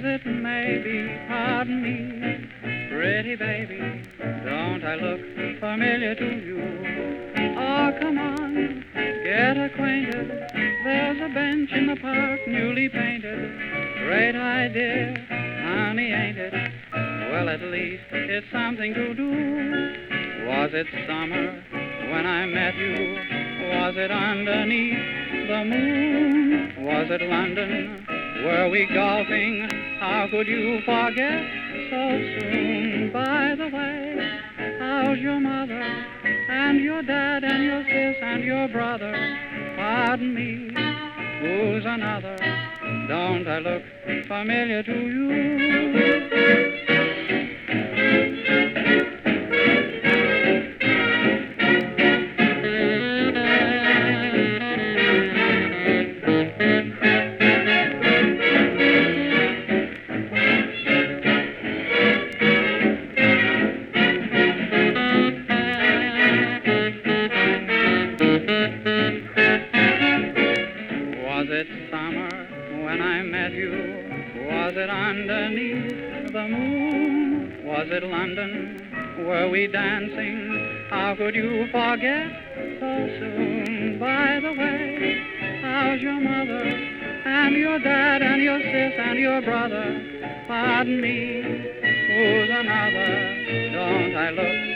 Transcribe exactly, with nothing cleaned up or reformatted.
it may be, pardon me, pretty baby, don't I look familiar to you? Oh, come on, get acquainted, there's a bench in the park newly painted, great idea, honey, ain't it? Well, at least it's something to do. Was it summer when I met you? Was it underneath the moon? Was it London? Were we golfing? How could you forget so soon? By the way, how's your mother and your dad and your sis and your brother? Pardon me, who's another? Don't I look familiar to you? Was it summer when I met you? Was it underneath the moon? Was it London? Were we dancing? How could you forget so soon? By the way, how's your mother and your dad and your sis and your brother? Pardon me, who's another? Don't I look